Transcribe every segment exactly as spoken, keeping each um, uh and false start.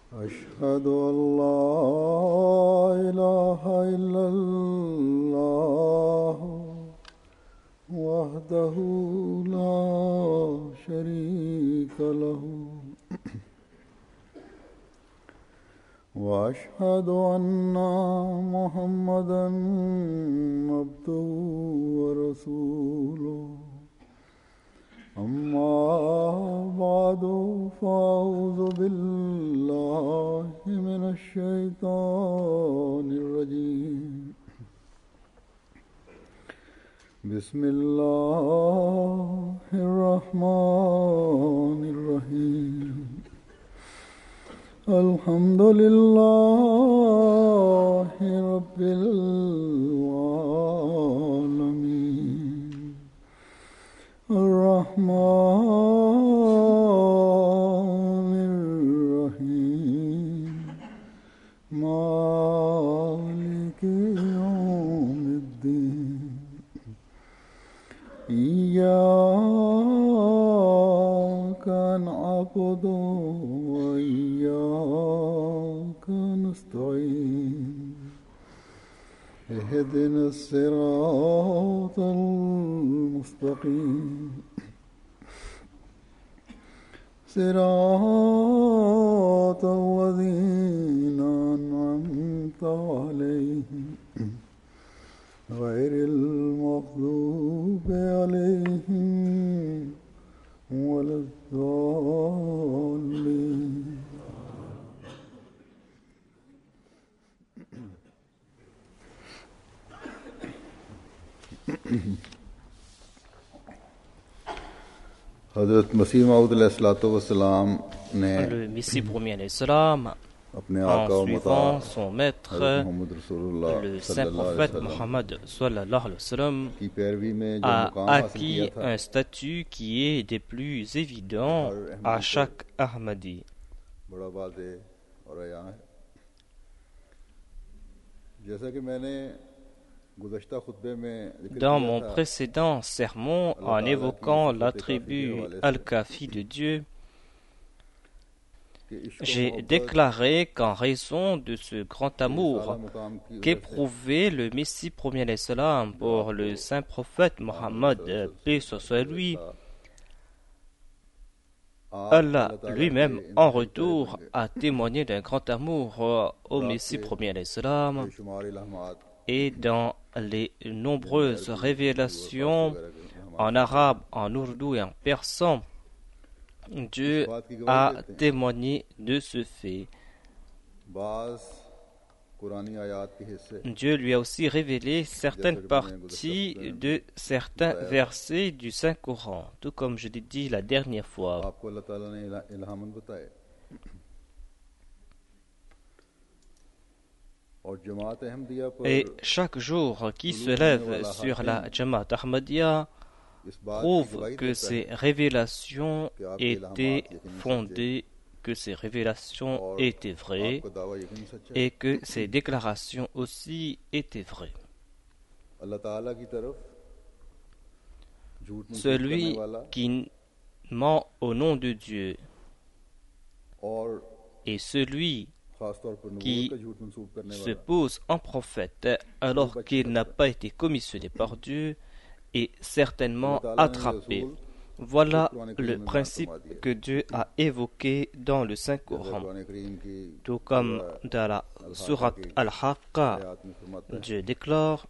أشهد أن لا إله إلا الله وحده لا شريك له وأشهد أن محمدا عبده ورسوله أما بعد فأعوذ بالله من الشيطان الرجيم بسم الله الرحمن الرحيم الحمد لله رب العالمين الرحمن الرحيم مالك يوم الدين إياك نعبد وإياك نستعين اهدنا الصراط المستقيم صراط الذين أنعمت عليهم غير المغضوب عليهم ولا الضالين हज़रत मसीह मऊद अलैहिस्सलाम ने Le Messie premier l'Islam, अपने en आका और suivant मुता son maître, मोहम्मद रसूलुल्लाह le saint सल्लल्लाहु अलैहि prophète वसल्लम Mohammed sallallahu alayhi wa sallam, की पैरवी में जो a मुकाम हासिल किया acquis था un statut qui est des plus évidents à chaque Ahmadi. बड़ा वाज़ेह और अयां है। जैसा कि मैंने गुज़श्ता खुतबे में जिक्र Dans किया mon था, précédent sermon, en évoquant l'attribut Al-Kafi de Dieu, कि इश्क j'ai मोहब्बत déclaré qu'en raison de ce grand amour साला मुकाम की वजह से qu'éprouvait le Messie premier l'Islam pour le saint prophète Mohammed, paix soit lui, Allah lui-même en retour a témoigné d'un grand amour au Messie premier l'Islam, बेशुमार इल्हामात et dans les nombreuses révélations en arabe, en ourdou et en persan, Dieu a témoigné de ce fait. बाज़ कुरानी आयात के हिस्से Dieu lui a aussi révélé certaines parties de certains versets du Saint-Coran, tout comme je l'ai dit la dernière fois. आपको अल्लाह ताला ने इल्हा- इल्हामन बताए और जमात अहमदिया पर Et chaque jour qui se lève sur la Jamaat Ahmadiyya इस बात की prouve गवाही que देता ces है révélations étaient fondées, que ces révélations और étaient vraies आपका दावा यकीन सच्चा है। et que ces déclarations aussi étaient vraies. अल्लाह ताला की तरफ झूठ मंसूब Celui करने वाला qui ment au nom de Dieu और et celui खासतौर पर नबूवत qui का झूठ मंसूब करने se वाला pose en prophète alors qu'il n'a pas été commissionné par Dieu est certainement attrapé. Voilà le principe que Dieu a évoqué dans le Saint-Coran. Quran करीम की Tout comme dans la sourate Al-Haqqa, आयत में फरमाता है Dieu déclare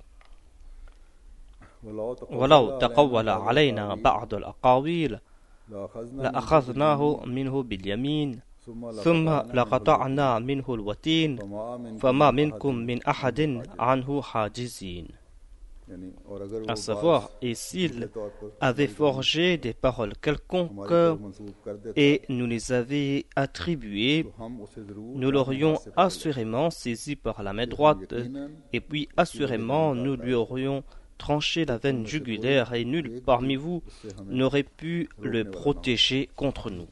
वलाउ وَلَوْ تَقَوَّلَ عَلَيْنَا بَعْضُ الْأَقَاوِيلِ لَأَخَذْنَاهُ مِنْهُ بِالْيَمِينِ ثُمَّ لَقَطَعْنَا مِنْهُ الْوَتِينَ فَمَا مِنْكُمْ مِنْ أَحَدٍ عَنْهُ حَاجِزِينَ. यानी और अगर वो À savoir, et s'il avait forgé des paroles quelconques et nous les avait attribuées, nous l'aurions assurément saisi par la main droite, et puis assurément nous lui aurions tranché la veine jugulaire, et nul parmi vous n'aurait pu le protéger contre nous.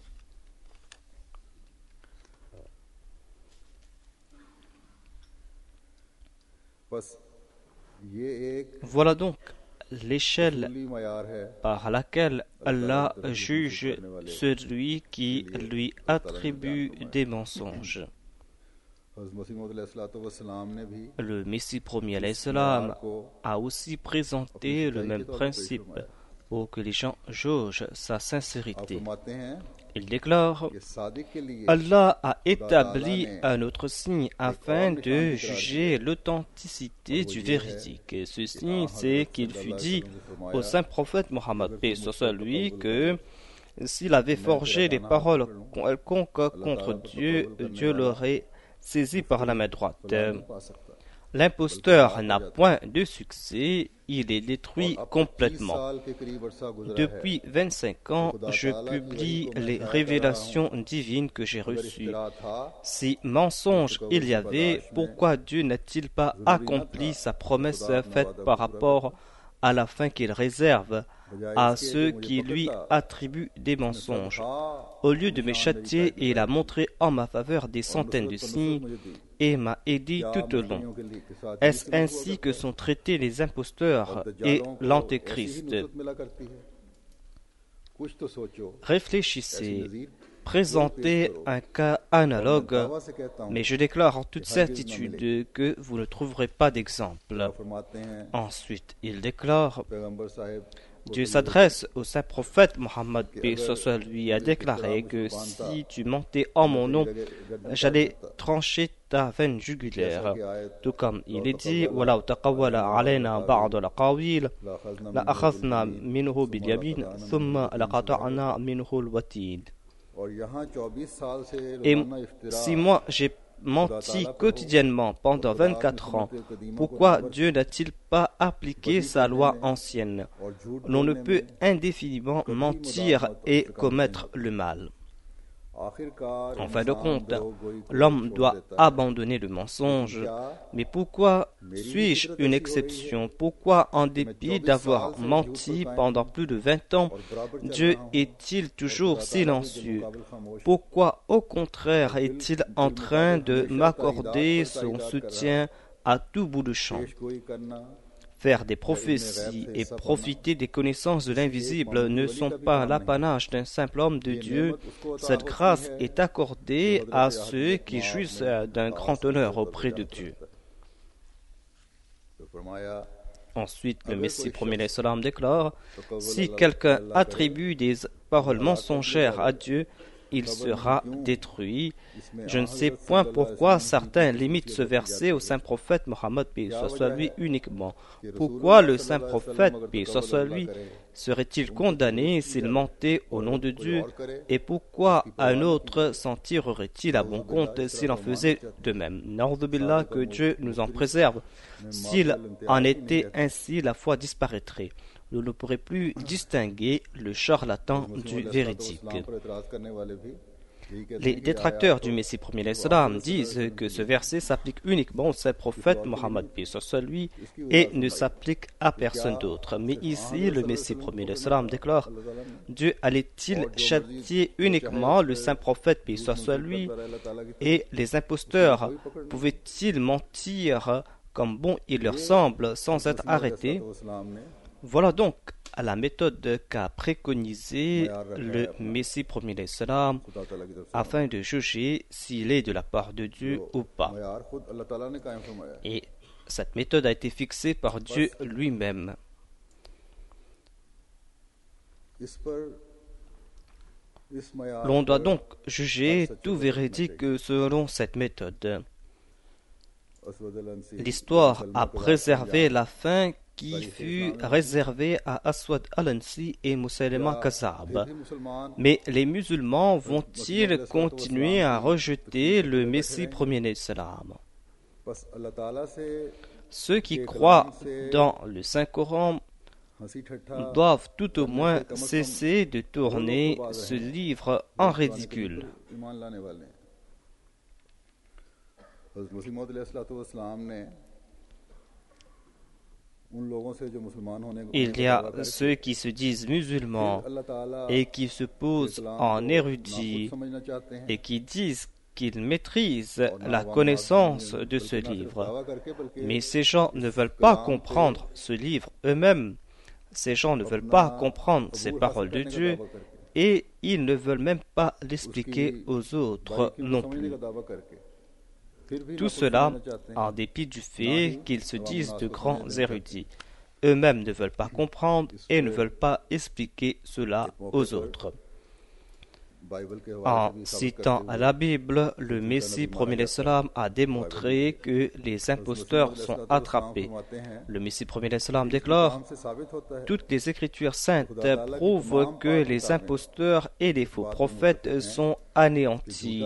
Voilà donc l'échelle par laquelle Allah juge celui qui lui attribue des mensonges. Le Messie premier alayhi salam a aussi présenté le même principe pour que les gens jaugent sa sincérité. Il déclare: Allah a établi un autre signe afin de juger l'authenticité du véridique. Et ce signe, c'est qu'il fut dit au saint prophète Mohammed, paix soit lui, que s'il avait forgé des paroles quelconques contre Dieu, Dieu l'aurait saisi par la main droite. L'imposteur n'a point de succès, il est détruit complètement. Depuis vingt-cinq ans, je publie les révélations divines que j'ai reçues. Si mensonge il y avait, pourquoi Dieu n'a-t-il pas accompli sa promesse faite par rapport à la fin qu'il réserve à ceux qui lui attribuent des mensonges? Au lieu de me châtier, il a montré en ma faveur des centaines de signes et m'a aidé tout au long. Est-ce ainsi que sont traités les imposteurs et l'antéchrist? Réfléchissez, présentez un cas analogue, mais je déclare en toute certitude que vous ne trouverez pas d'exemple. Ensuite, il déclare: Dieu s'adresse au saint prophète Mohammed, paix soit lui, a déclaré que si tu mentais en mon nom, j'allais trancher ta veine jugulaire. Tout comme il est dit: وَلَوْ تَقَوَّلَ عَلَيْنَا بَعْضَ الْأَقَاوِيلِ لَأَخَذْنَا مِنْهُ بِالْيَمِينِ ثُمَّ لَقَطَعْنَا مِنْهُ الْوَتِينَ. Et si moi j'ai menti quotidiennement pendant vingt-quatre ans, pourquoi Dieu n'a-t-il pas appliqué sa loi ancienne? L'on ne peut indéfiniment mentir et commettre le mal. En fin de compte, l'homme doit abandonner le mensonge. Mais pourquoi suis-je une exception? Pourquoi, en dépit d'avoir menti pendant plus de vingt ans, Dieu est-il toujours silencieux? Pourquoi, au contraire, est-il en train de m'accorder son soutien à tout bout de champ? Faire des prophéties et profiter des connaissances de l'invisible ne sont pas l'apanage d'un simple homme de Dieu. Cette grâce est accordée à ceux qui jouissent d'un grand honneur auprès de Dieu. Ensuite, le Messie premier salam déclare: si quelqu'un attribue des paroles mensongères à Dieu, il sera détruit. Je ne sais point pourquoi certains limitent ce verset au saint prophète Mohammed, paix soit lui, uniquement. Pourquoi le saint prophète, paix soit lui, serait-il condamné s'il mentait au nom de Dieu? Et pourquoi un autre s'en tirerait-il à bon compte s'il en faisait de même? Na'udhu billah, que Dieu nous en préserve. S'il en était ainsi, la foi disparaîtrait. Nous ne pourrions plus distinguer le charlatan du véridique. Les détracteurs du Messie premier salam disent que ce verset s'applique uniquement au saint prophète Mohammed, paix soit lui, et ne s'applique à personne d'autre. Mais ici, le Messie premier salam déclare: Dieu allait-il châtier uniquement le saint prophète, paix soit lui, et les imposteurs pouvaient-ils mentir comme bon il leur semble sans être arrêtés? Voilà donc la méthode qu'a préconisée le Messie premier salam afin de juger s'il est de la part de Dieu ou pas. Et cette méthode a été fixée par Dieu lui-même. L'on doit donc juger tout véridique selon cette méthode. L'histoire a préservé la fin qui fut réservé à Aswad al-Ansi et Musaylima Kazzab. Mais les musulmans vont-ils continuer à rejeter le Messie premier salam? Ceux qui croient dans le Saint-Coran doivent tout au moins cesser de tourner ce livre en ridicule. Il y a ceux qui se disent musulmans et qui se posent en érudits et qui disent qu'ils maîtrisent la connaissance de ce livre. Mais ces gens ne veulent pas comprendre ce livre eux-mêmes. Ces gens ne veulent pas comprendre ces paroles de Dieu et ils ne veulent même pas l'expliquer aux autres non plus. Tout cela en dépit du fait qu'ils se disent de grands érudits. Eux-mêmes ne veulent pas comprendre et ne veulent pas expliquer cela aux autres. En citant la Bible, le Messie premier l'Islam a démontré que les imposteurs sont attrapés. Le Messie premier l'Islam déclare: toutes les Écritures saintes prouvent que les imposteurs et les faux prophètes sont anéantis.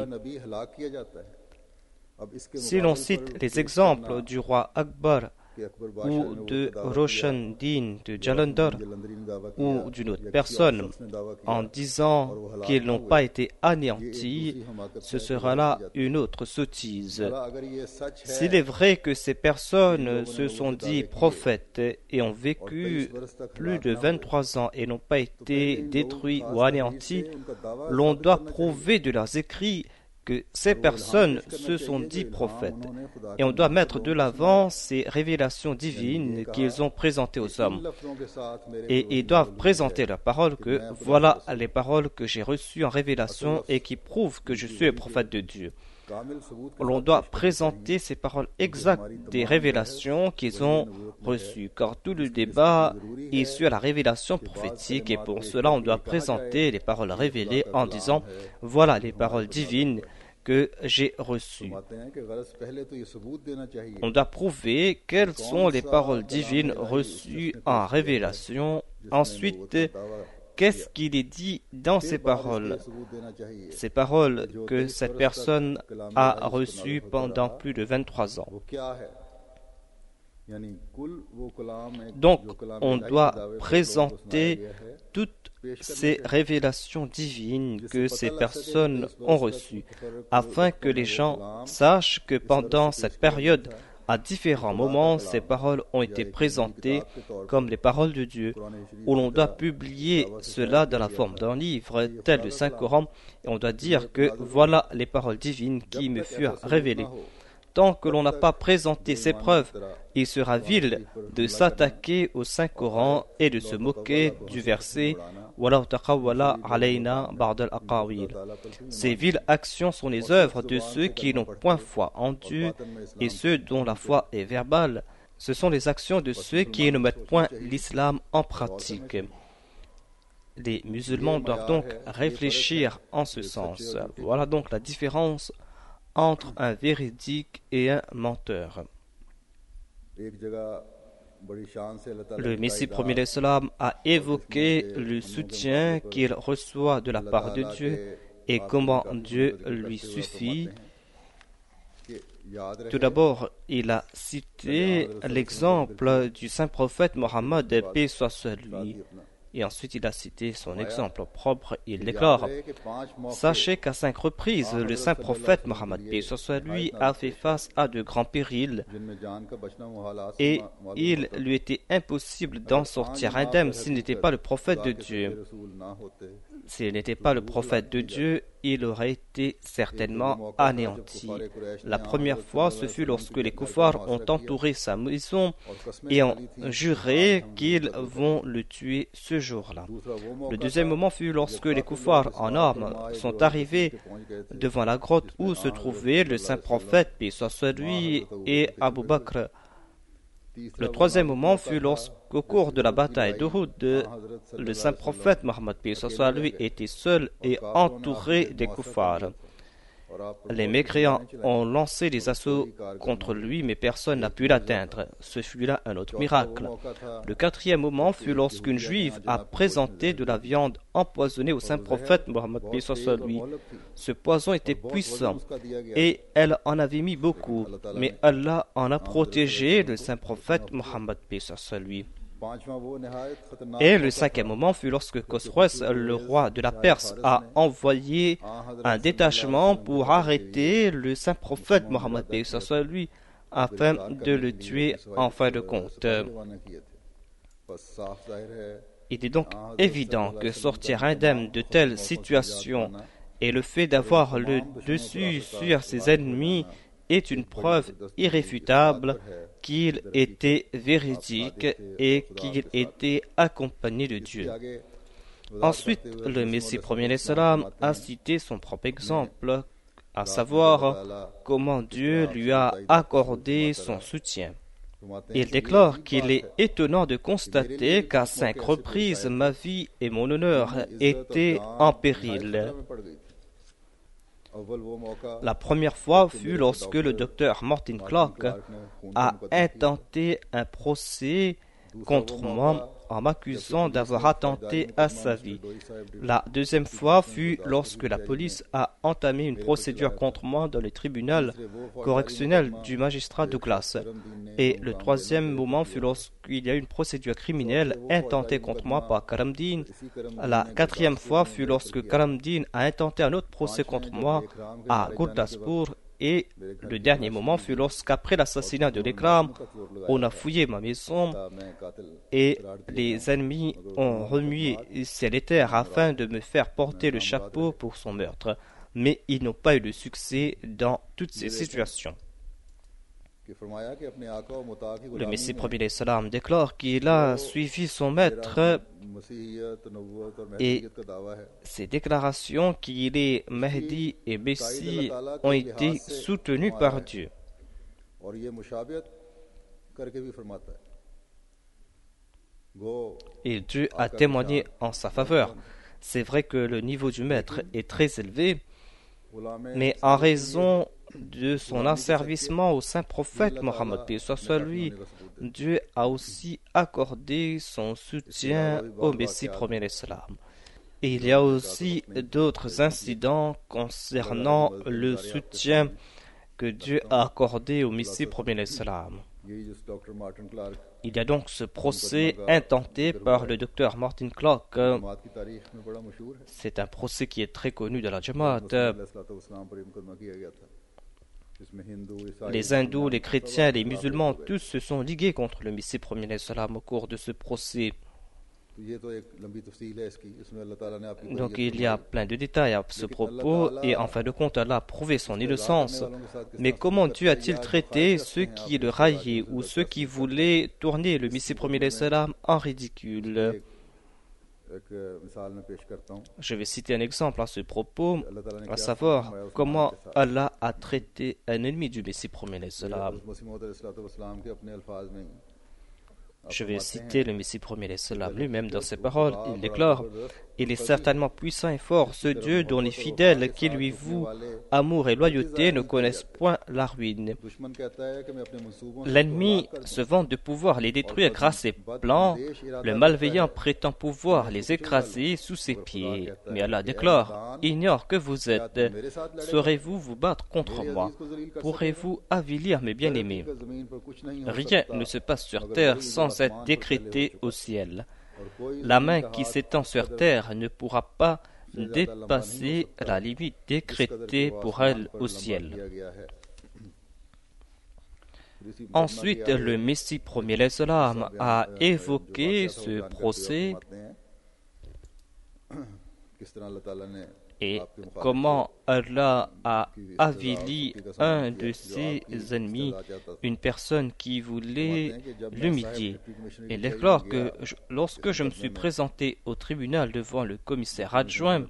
Si l'on cite les exemples du roi Akbar ou de Roshan Din de Jalandhar ou d'une autre personne en disant qu'ils n'ont pas été anéantis, ce sera là une autre sottise. S'il est vrai que ces personnes se sont dit prophètes et ont vécu plus de vingt-trois ans et n'ont pas été détruits ou anéantis, l'on doit prouver de leurs écrits que ces personnes se sont dit prophètes. Et on doit mettre de l'avant ces révélations divines qu'ils ont présentées aux hommes. Et ils doivent présenter leurs paroles que voilà les paroles que j'ai reçues en révélation et qui prouvent que je suis le prophète de Dieu. L'on doit présenter ces paroles exactes des révélations qu'ils ont reçues, car tout le débat est sur la révélation prophétique et pour cela on doit présenter les paroles révélées en disant voilà les paroles divines que j'ai reçues. On doit prouver quelles sont les paroles divines reçues en révélation. Ensuite, qu'est-ce qu'il est dit dans ces paroles? Ces paroles que cette personne a reçues pendant plus de vingt-trois ans. Donc, on doit présenter toutes ces révélations divines que ces personnes ont reçues, afin que les gens sachent que pendant cette période, à différents moments, ces paroles ont été présentées comme les paroles de Dieu, où l'on doit publier cela dans la forme d'un livre tel le Saint-Coran, et on doit dire que voilà les paroles divines qui me furent révélées. Tant que l'on n'a pas présenté ces preuves, il sera vil de s'attaquer au Saint-Coran et de se moquer du verset Ces viles actions sont les œuvres de ceux qui n'ont point foi en Dieu et ceux dont la foi est verbale. Ce sont les actions de ceux qui ne mettent point l'islam en pratique. Les musulmans doivent donc réfléchir en ce sens. Voilà donc la différence entre un véridique et un menteur. Le Messie premier l'Islam a évoqué le soutien qu'il reçoit de la part de Dieu et comment Dieu lui suffit. Tout d'abord, il a cité l'exemple du saint prophète Mohammed, paix soit sur lui. Et ensuite, il a cité son exemple propre. Il déclare: sachez qu'à cinq reprises, le saint prophète Mohammed, paix soit sur lui, a fait face à de grands périls et il lui était impossible d'en sortir indemne s'il n'était pas le prophète de Dieu. S'il n'était pas le prophète de Dieu, il aurait été certainement anéanti. La première fois, ce fut lorsque les koufars ont entouré sa maison et ont juré qu'ils vont le tuer ce jour-là. Le deuxième moment fut lorsque les koufars en armes sont arrivés devant la grotte où se trouvait le saint prophète, paix soit sur lui, et Abu Bakr. Le troisième moment fut lorsqu'au cours de la bataille d'Uhud, le saint prophète Mohammed, paix soit sur lui, était seul et entouré des koufars. Les mécréants ont lancé des assauts contre lui, mais personne n'a pu l'atteindre. Ce fut là un autre miracle. Le quatrième moment fut lorsqu'une juive a présenté de la viande empoisonnée au saint prophète Mohammed, paix soit sur lui. Ce poison était puissant et elle en avait mis beaucoup, mais Allah en a protégé le saint prophète Mohammed, paix soit sur lui. Et le cinquième moment fut lorsque Khosroès, le roi de la Perse, a envoyé un détachement pour arrêter le saint prophète Mohammed, paix soit sur lui, afin de le tuer en fin de compte. Il est donc évident que sortir indemne de telles situations et le fait d'avoir le dessus sur ses ennemis est une preuve irréfutable qu'il était véridique et qu'il était accompagné de Dieu. Ensuite, le Messie premier l'Islam a cité son propre exemple à savoir comment Dieu lui a accordé son soutien. Il déclare qu'il est étonnant de constater qu'à cinq reprises, ma vie et mon honneur étaient en péril. La première fois fut lorsque le docteur Martin Clark a intenté un procès contre moi en m'accusant d'avoir attenté à sa vie. La deuxième fois fut lorsque la police a entamé une procédure contre moi dans le tribunal correctionnel du magistrat Douglas. Et le troisième moment fut lorsqu'il y a eu une procédure criminelle intentée contre moi par Karamdin. La quatrième fois fut lorsque Karamdin a intenté un autre procès contre moi à Gurdaspur. Et le dernier moment fut lorsqu'après l'assassinat de l'Ikram, on a fouillé ma maison et les ennemis ont remué ciel et terre afin de me faire porter le chapeau pour son meurtre. Mais ils n'ont pas eu de succès dans toutes ces situations. Le Messie premier salam déclare qu'il a suivi son maître et ses déclarations qu'il est Mahdi et Messie ont été soutenues par Dieu. Et Dieu a témoigné en sa faveur. C'est vrai que le niveau du maître est très élevé, mais en raison de son asservissement au saint prophète Mohammed, paix soit lui, Dieu a aussi accordé son soutien au Messie premier salam. Et il y a aussi d'autres incidents concernant le soutien que Dieu a accordé au Messie premier salam. Il y a donc ce procès intenté par le docteur Martin Clark. C'est un procès qui est très connu de la Jamaat. Les hindous, les chrétiens, les musulmans, tous se sont ligués contre le Messie premier salam au cours de ce procès. Donc il y a plein de détails à ce propos et en fin de compte Allah a prouvé son innocence. Mais comment Dieu a-t-il traité ceux qui le raillaient ou ceux qui voulaient tourner le Messie premier salam en ridicule? Je vais citer un exemple à ce propos, à savoir comment Allah a traité un ennemi du Messie premier salam. Je vais citer le Messie premier salam lui-même dans ses paroles. Il déclare: il est certainement puissant et fort, ce Dieu dont les fidèles qui lui vouent amour et loyauté ne connaissent point la ruine. L'ennemi se vante de pouvoir les détruire grâce à ses plans. Le malveillant prétend pouvoir les écraser sous ses pieds. Mais Allah déclare: ignore que vous êtes. Saurez-vous vous battre contre moi? Pourrez-vous avilir mes bien-aimés? Rien ne se passe sur terre sans être décrété au ciel. La main qui s'étend sur terre ne pourra pas dépasser la limite décrétée pour elle au ciel. Ensuite, le Messie premier salam a évoqué ce procès et comment Allah a avili un de ses ennemis, une personne qui voulait l'humilier. Il déclare que je, lorsque je me suis présenté au tribunal devant le commissaire adjoint,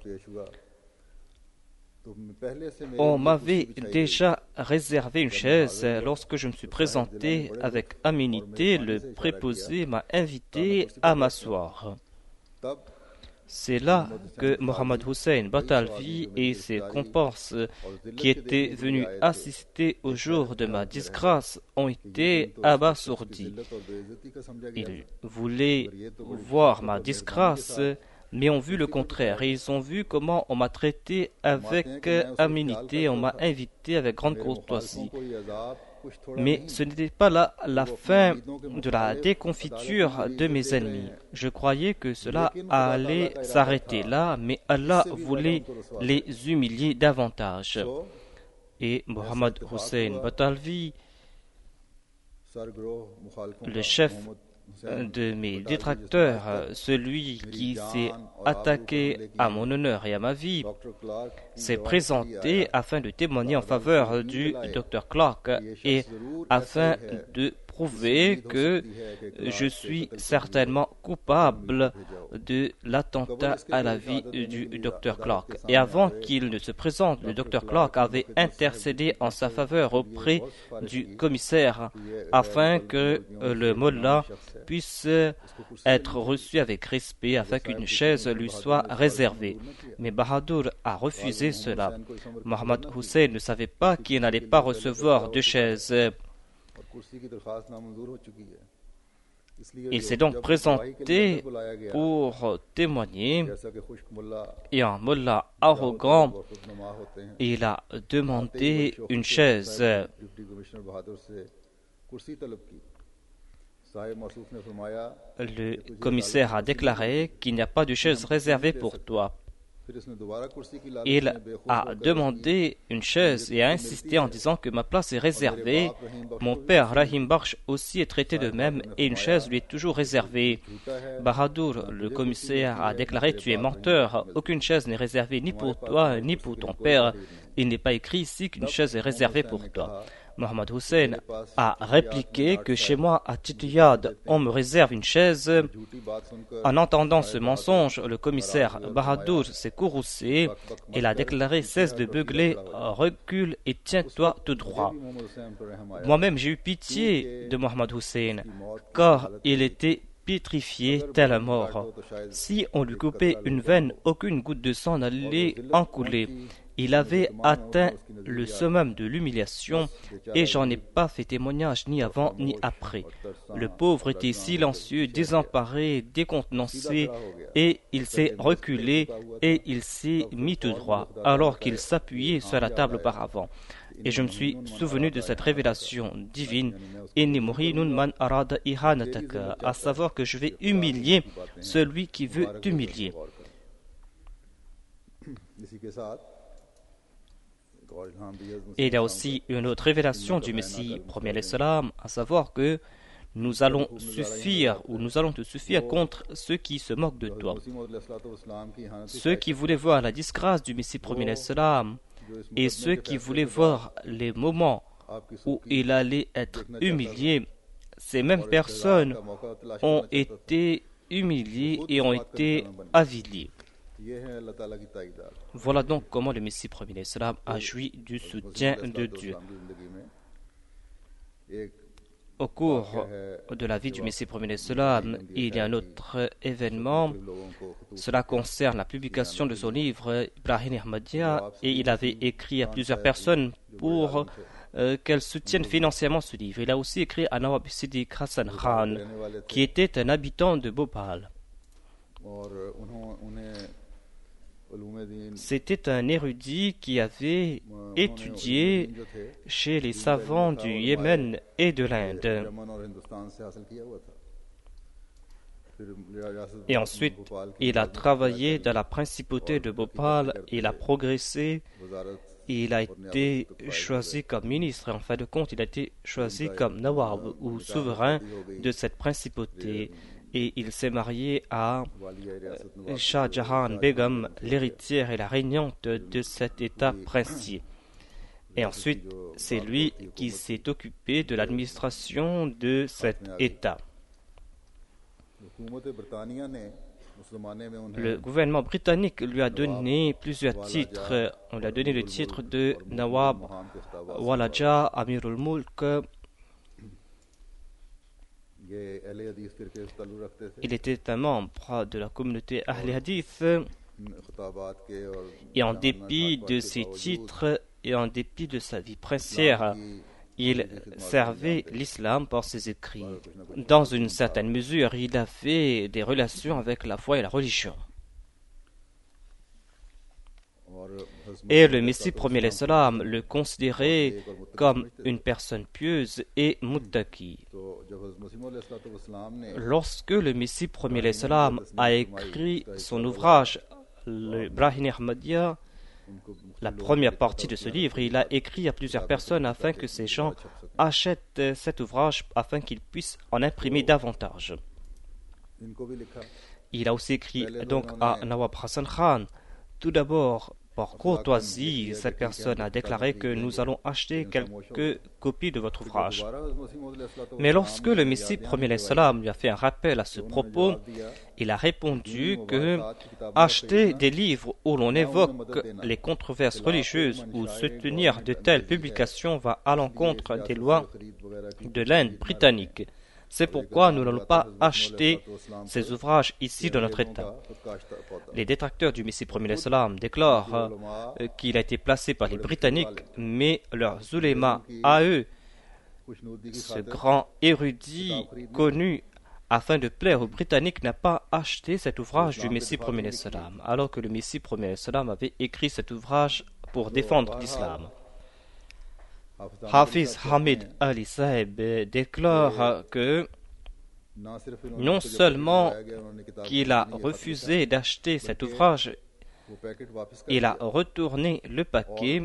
on m'avait déjà réservé une chaise. Lorsque je me suis présenté avec aménité, le préposé m'a invité à m'asseoir. C'est là que Mohammed Hussein Batalvi et ses comparses qui étaient venus assister au jour de ma disgrâce ont été abasourdis. Ils voulaient voir ma disgrâce, mais ont vu le contraire. Et ils ont vu comment on m'a traité avec aménité, on m'a invité avec grande courtoisie. Mais ce n'était pas là la fin de la déconfiture de mes ennemis. Je croyais que cela allait s'arrêter là, mais Allah voulait les humilier davantage. Et Mohammed Hussein Batalvi, le chef de mes détracteurs, celui qui s'est attaqué à mon honneur et à ma vie, s'est présenté afin de témoigner en faveur du docteur Clark et afin de prouver que je suis certainement coupable de l'attentat à la vie du docteur Clark. Et avant qu'il ne se présente, le docteur Clark avait intercédé en sa faveur auprès du commissaire afin que le mollah puisse être reçu avec respect, afin qu'une chaise lui soit réservée. Mais Bahadur a refusé cela. Mohammad Hussein ne savait pas qu'il n'allait pas recevoir de chaise. Il s'est donc présenté pour témoigner et un mollah arrogant, il a demandé une chaise. Le commissaire a déclaré qu'il n'y a pas de chaise réservée pour toi. Il a demandé une chaise et a insisté en disant que ma place est réservée. Mon père Rahim Bakhsh aussi est traité de même et une chaise lui est toujours réservée. Bahadur, le commissaire, a déclaré: tu es menteur, aucune chaise n'est réservée ni pour toi ni pour ton père. Il n'est pas écrit ici qu'une chaise est réservée pour toi. Mohammad Hussein a répliqué que chez moi à Titiyad on me réserve une chaise. En entendant ce mensonge, le commissaire Bahadur s'est courroucé. Il a déclaré: cesse de beugler, recule et tiens-toi tout droit. Moi-même j'ai eu pitié de Mohammad Hussein car il était pétrifié tel un mort. Si on lui coupait une veine, aucune goutte de sang n'allait en couler. Il avait atteint le summum de l'humiliation et j'en ai pas fait témoignage ni avant ni après. Le pauvre était silencieux, désemparé, décontenancé et il s'est reculé et il s'est mis tout droit alors qu'il s'appuyait sur la table auparavant. Et je me suis souvenu de cette révélation divine, à savoir que je vais humilier celui qui veut t'humilier. Et il y a aussi une autre révélation du Messie premier l'Islam, à savoir que nous allons suffire ou nous allons te suffire contre ceux qui se moquent de toi. Ceux qui voulaient voir la disgrâce du Messie premier l'Islam et ceux qui voulaient voir les moments où il allait être humilié, ces mêmes personnes ont été humiliées et ont été avilées. Voilà donc comment le Messie premier l'Islam a joui du soutien de Dieu. Au cours de la vie du Messie premier l'Islam, il y a un autre événement. Cela concerne la publication de son livre Ibrahim Ahmadiyya, et il avait écrit à plusieurs personnes pour euh, qu'elles soutiennent financièrement ce livre. Il a aussi écrit à Nawab Siddiq Hassan Khan, qui était un habitant de Bhopal. C'était un érudit qui avait étudié chez les savants du Yémen et de l'Inde. Et ensuite, il a travaillé dans la principauté de Bhopal, il a progressé, il a été choisi comme ministre. En fin de compte, il a été choisi comme Nawab ou souverain de cette principauté. Et il s'est marié à Shah Jahan Begum, l'héritière et la régnante de cet État princier. Et ensuite, c'est lui qui s'est occupé de l'administration de cet État. Le gouvernement britannique lui a donné plusieurs titres. On lui a donné le titre de Nawab Walaja Amirul Mulk. Il était un membre de la communauté Ahl Hadith et en dépit de ses titres et en dépit de sa vie princière, il servait l'islam par ses écrits. Dans une certaine mesure, il avait des relations avec la foi et la religion. Et le Messie premier l'Islam le considérait comme une personne pieuse et muttaqi. Lorsque le Messie premier l'Islam a écrit son ouvrage, le Ibrahim Ahmadiyya, la première partie de ce livre, il a écrit à plusieurs personnes afin que ces gens achètent cet ouvrage afin qu'ils puissent en imprimer davantage. Il a aussi écrit donc à Nawab Hassan Khan. Tout d'abord, par courtoisie, cette personne a déclaré que nous allons acheter quelques copies de votre ouvrage. Mais lorsque le Messie premier salam lui a fait un rappel à ce propos, il a répondu que acheter des livres où l'on évoque les controverses religieuses ou soutenir de telles publications va à l'encontre des lois de l'Inde britannique. C'est pourquoi nous n'allons pas acheter ces ouvrages ici dans notre État. Les détracteurs du Messie premier salam déclarent euh, qu'il a été placé par les Britanniques, mais leurs ulémas à eux, ce grand érudit connu afin de plaire aux Britanniques, n'a pas acheté cet ouvrage du Messie premier salam, alors que le Messie premier salam avait écrit cet ouvrage pour défendre l'islam. Hafiz Hamid Ali Saheb déclare que non seulement qu'il a refusé d'acheter cet ouvrage, il a retourné le paquet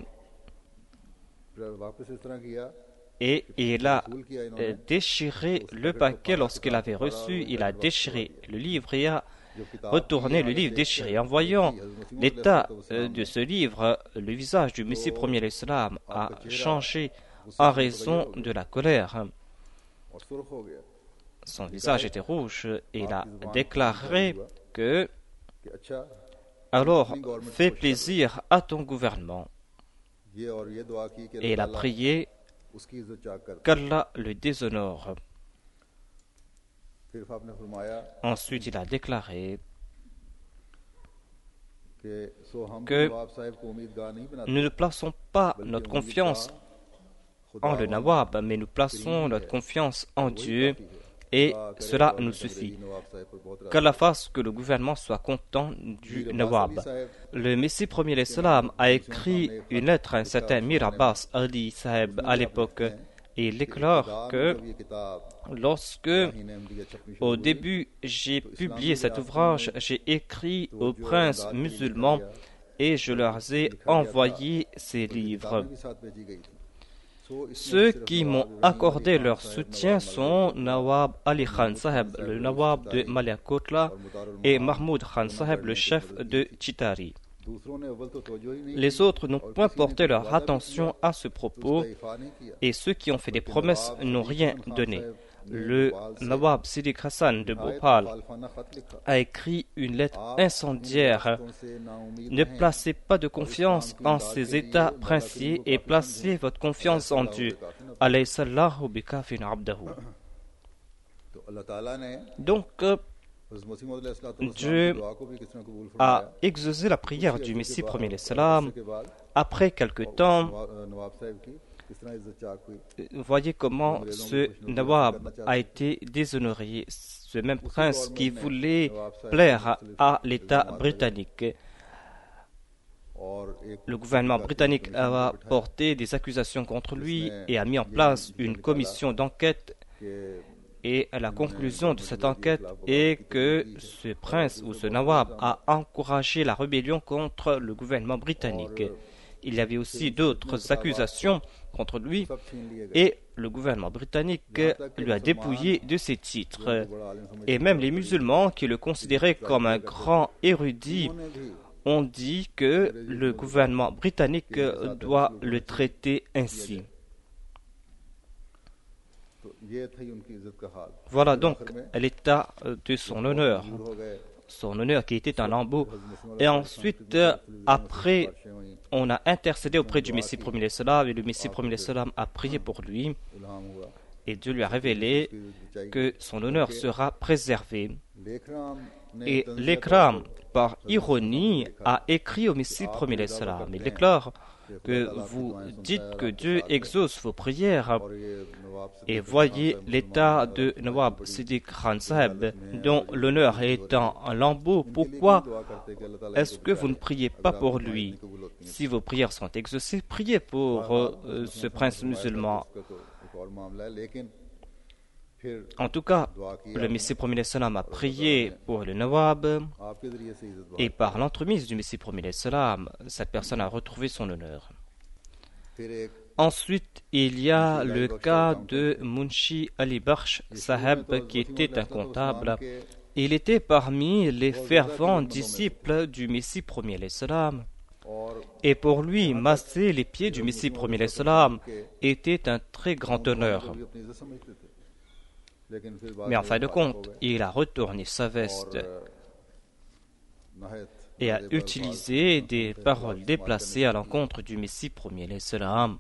et il a déchiré le paquet lorsqu'il avait reçu, il a déchiré le livre et a retourné le livre déchiré. En voyant l'état de ce livre, le visage du Messie premier salam a changé en raison de la colère. Son visage était rouge et il a déclaré que alors fais plaisir à ton gouvernement. Et il a prié qu'Allah le déshonore. Ensuite, il a déclaré que nous ne plaçons pas notre confiance en le Nawab, mais nous plaçons notre confiance en Dieu et cela nous suffit. Qu'Allah fasse que le gouvernement soit content du Nawab. Le Messie premier salam a écrit une lettre à un certain Mir Abbas Ali Saheb à l'époque et il déclare que lorsque au début j'ai publié cet ouvrage, j'ai écrit aux princes musulmans et je leur ai envoyé ces livres. Ceux qui m'ont accordé leur soutien sont Nawab Ali Khan Saheb, le Nawab de Maliakotla, et Mahmoud Khan Saheb, le chef de Chitari. Les autres n'ont point porté leur attention à ce propos et ceux qui ont fait des promesses n'ont rien donné. Le Nawab Siddiq Hassan de Bhopal a écrit une lettre incendiaire. Ne placez pas de confiance en ces états princiers et placez votre confiance en Dieu. Alayhisallahu bikafin abdahu. Donc, Dieu a exaucé la prière du Messie premier salam. Après quelque temps, voyez comment ce Nawab a été déshonoré, ce même prince qui voulait plaire à l'État britannique. Le gouvernement britannique a porté des accusations contre lui et a mis en place une commission d'enquête. Et la conclusion de cette enquête est que ce prince ou ce Nawab a encouragé la rébellion contre le gouvernement britannique. Il y avait aussi d'autres accusations contre lui et le gouvernement britannique lui a dépouillé de ses titres. Et même les musulmans qui le considéraient comme un grand érudit ont dit que le gouvernement britannique doit le traiter ainsi. Voilà donc l'état de son honneur, son honneur qui était un lambeau. Et ensuite, après, on a intercédé auprès du Messie premier salam et le Messie premier salam a prié pour lui et Dieu lui a révélé que son honneur sera préservé. Et l'Ikram, par ironie, a écrit au Messie premier salam. Il déclare que vous dites que Dieu exauce vos prières et voyez l'état de Nawab Siddiq Khan Saheb dont l'honneur est en lambeau. Pourquoi est-ce que vous ne priez pas pour lui? Si vos prières sont exaucées, priez pour euh, ce prince musulman. En tout cas, le Messie premier salam a prié pour le Nawab et par l'entremise du Messie premier salam, cette personne a retrouvé son honneur. Ensuite, il y a le cas de Munshi Ali Bakhsh Saheb qui était un comptable. Il était parmi les fervents disciples du Messie premier salam. Et pour lui, masser les pieds du Messie premier l'Islam était un très grand honneur. Mais en fin de compte, il a retourné sa veste et a utilisé des paroles déplacées à l'encontre du Messie premier l'Islam.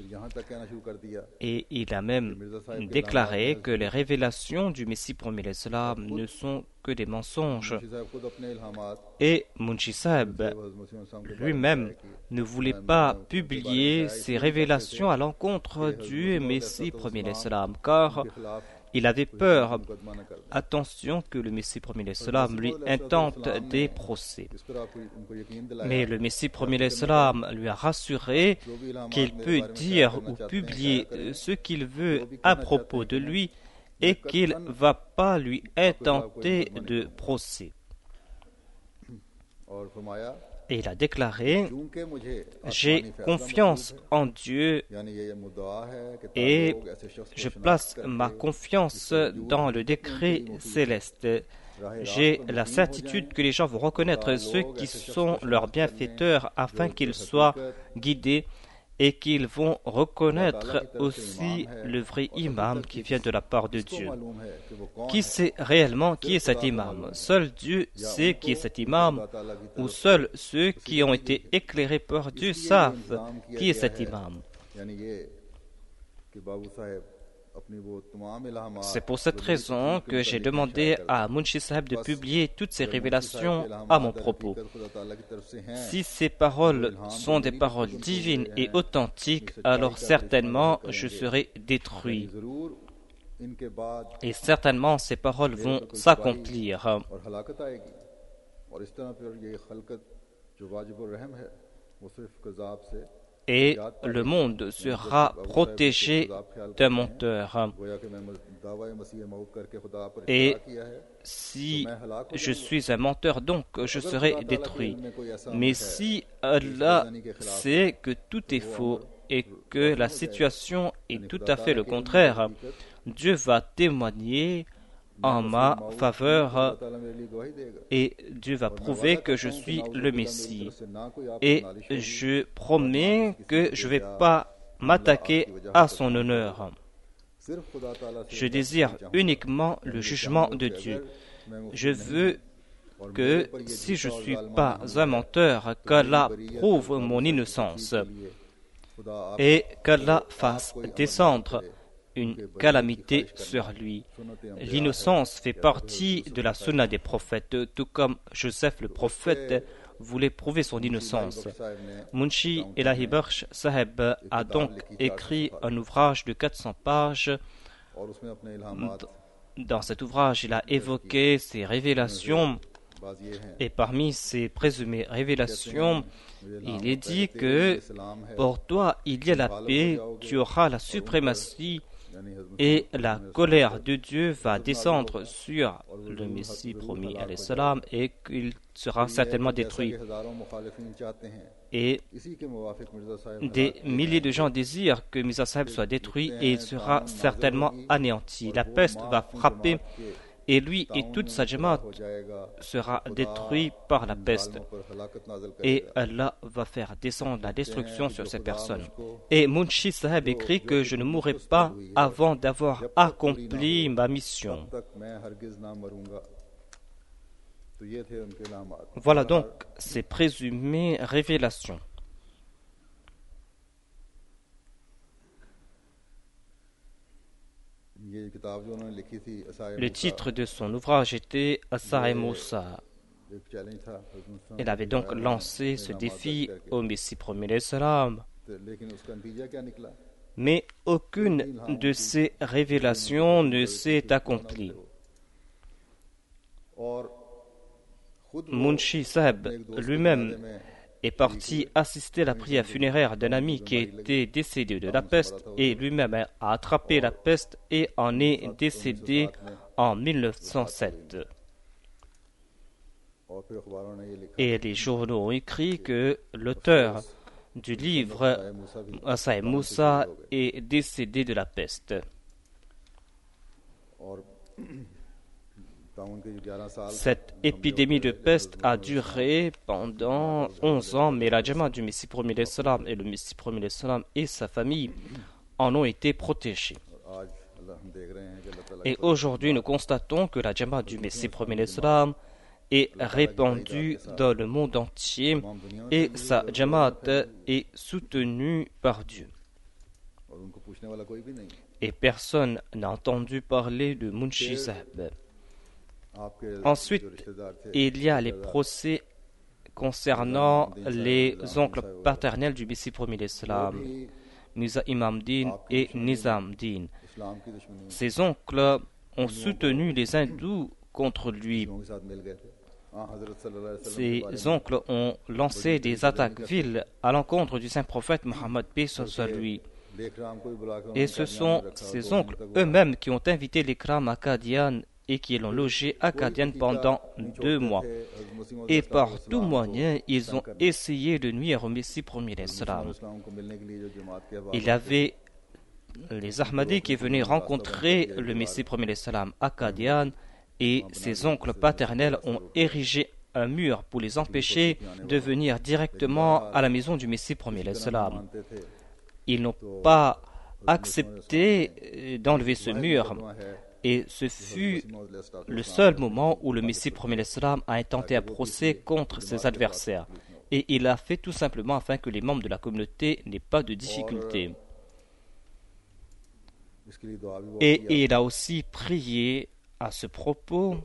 Et il a même déclaré que les révélations du Messie premier l'Islam ne sont que des mensonges. Et Munshi Sahib lui-même ne voulait pas publier ces révélations à l'encontre du Messie premier l'Islam, car il avait peur, attention, que le Messie premier l'Islam lui intente des procès. Mais le Messie premier l'Islam lui a rassuré qu'il peut dire ou publier ce qu'il veut à propos de lui et qu'il ne va pas lui intenter de procès. Et il a déclaré: j'ai confiance en Dieu et je place ma confiance dans le décret céleste. J'ai la certitude que les gens vont reconnaître ceux qui sont leurs bienfaiteurs afin qu'ils soient guidés et qu'ils vont reconnaître aussi le vrai imam qui vient de la part de Dieu. Qui sait réellement qui est cet imam? Seul Dieu sait qui est cet imam, ou seuls ceux qui ont été éclairés par Dieu savent qui est cet imam. C'est pour cette raison que j'ai demandé à Munshi Sahib de publier toutes ces révélations à mon propos. Si ces paroles sont des paroles divines et authentiques, alors certainement je serai détruit. Et certainement ces paroles vont s'accomplir. Et le monde sera protégé d'un menteur. Et si je suis un menteur, donc je serai détruit. Mais si Allah sait que tout est faux et que la situation est tout à fait le contraire, Dieu va témoigner en ma faveur et Dieu va prouver que je suis le Messie. Et je promets que je ne vais pas m'attaquer à son honneur. Je désire uniquement le jugement de Dieu. Je veux que si je ne suis pas un menteur, qu'Allah prouve mon innocence et qu'Allah fasse descendre une calamité sur lui. L'innocence fait partie de la sunna des prophètes, tout comme Joseph le prophète voulait prouver son innocence. Munshi Elahi Bakhsh Sahib a donc écrit un ouvrage de quatre cents pages. Dans cet ouvrage, il a évoqué ses révélations et parmi ces présumées révélations, il est dit que pour toi, il y a la paix, tu auras la suprématie et la colère de Dieu va descendre sur le Messie promis alayhi salam et qu'il sera certainement détruit. Et des milliers de gens désirent que Mirza Sahib soit détruit et il sera certainement anéanti. La peste va frapper et lui et toute sa jamaat sera détruit par la peste. Et Allah va faire descendre la destruction sur ces personnes. Et Munshi Sahib écrit que je ne mourrai pas avant d'avoir accompli ma mission. Voilà donc ces présumées révélations. Le titre de son ouvrage était Asar-e Moussa. Il avait donc lancé ce défi au Messie premier alayhi salam. Mais aucune de ces révélations ne s'est accomplie. Munshi Sahib lui-même est parti assister à la prière funéraire d'un ami qui était décédé de la peste et lui-même a attrapé la peste et en est décédé en mille neuf cent sept. Et les journaux ont écrit que l'auteur du livre Asar-e Moussa est décédé de la peste. Cette épidémie de peste a duré pendant onze ans, mais la Jamaat du Messie premier l'Islam et le Messie premier l'Islam et sa famille en ont été protégés. Et aujourd'hui, nous constatons que la Jamaat du Messie premier l'Islam est répandue dans le monde entier et sa Jamaat est soutenue par Dieu. Et personne n'a entendu parler de Munshi Sahib. Ensuite, il y a les procès concernant les oncles paternels du Messie premier l'Islam, Mirza Imam Din et Nizam Din. Ces oncles ont soutenu les hindous contre lui. Ces oncles ont lancé des attaques viles à l'encontre du saint prophète Mohammed paix soit lui. Et ce sont ces oncles eux-mêmes qui ont invité l'Ikram à Qadian et qui l'ont logé à Qadian pendant deux mois. Et par tout moyen, ils ont essayé de nuire au Messie premier l'Islam. Il y avait les Ahmadis qui venaient rencontrer le Messie premier l'Islam à Qadian et ses oncles paternels ont érigé un mur pour les empêcher de venir directement à la maison du Messie premier l'Islam. Ils n'ont pas accepté d'enlever ce mur. Et ce fut le seul moment où le Messie premier l'Islam a intenté un procès contre ses adversaires. Et il a fait tout simplement afin que les membres de la communauté n'aient pas de difficultés. Et il a aussi prié à ce propos.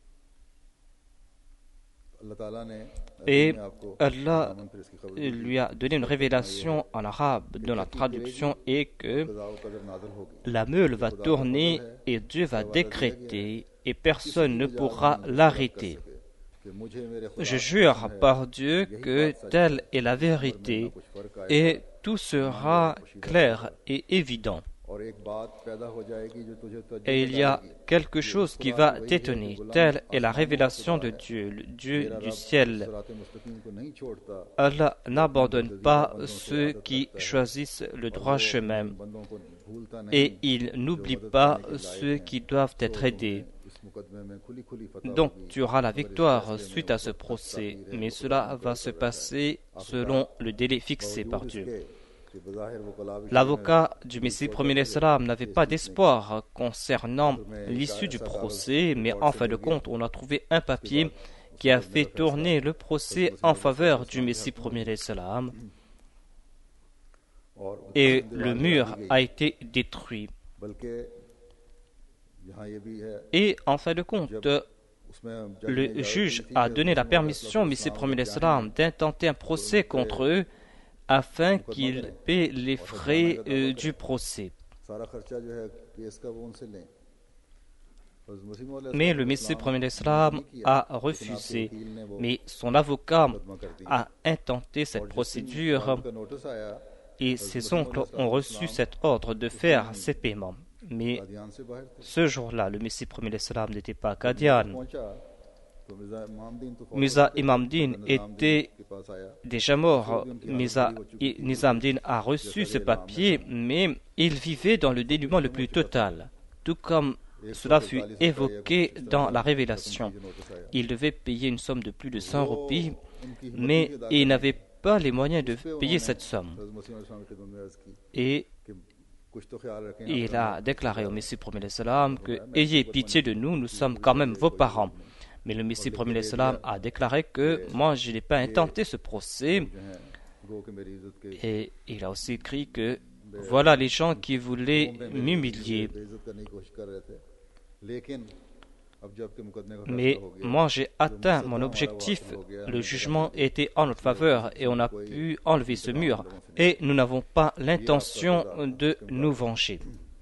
Et Allah lui a donné une révélation en arabe dont la traduction est que la meule va tourner et Dieu va décréter et personne ne pourra l'arrêter. Je jure par Dieu que telle est la vérité et tout sera clair et évident. Et il y a quelque chose qui va t'étonner, telle est la révélation de Dieu, le Dieu du ciel. Allah n'abandonne pas ceux qui choisissent le droit chemin et il n'oublie pas ceux qui doivent être aidés. Donc tu auras la victoire suite à ce procès, mais cela va se passer selon le délai fixé par Dieu. L'avocat du Messie premier l'Islam n'avait pas d'espoir concernant l'issue du procès, mais en fin de compte, on a trouvé un papier qui a fait tourner le procès en faveur du Messie premier l'Islam et le mur a été détruit. Et en fin de compte, le juge a donné la permission au Messie premier l'Islam d'intenter un procès contre eux afin qu'ils paient les frais euh, du procès. Mais le Messie premier l'Islam a refusé. Mais son avocat a intenté cette procédure et ses oncles ont reçu cet ordre de faire ces paiements. Mais ce jour-là, le Messie premier l'Islam n'était pas à Qadian. Mirza Imam Din était déjà mort. Mirza Nizam Din a reçu ce papier, mais il vivait dans le dénuement le plus total, tout comme cela fut évoqué dans la révélation. Il devait payer une somme de plus de cent roupies, mais il n'avait pas les moyens de payer cette somme. Et il a déclaré au Messie premier l'Islam que « Ayez pitié de nous, nous sommes quand même vos parents ». Mais le Messie premier l'Islam a déclaré que moi je n'ai pas intenté ce procès. Et il a aussi écrit que voilà les gens qui voulaient m'humilier. Mais moi j'ai atteint mon objectif. Le jugement était en notre faveur et on a pu enlever ce mur. Et nous n'avons pas l'intention de nous venger.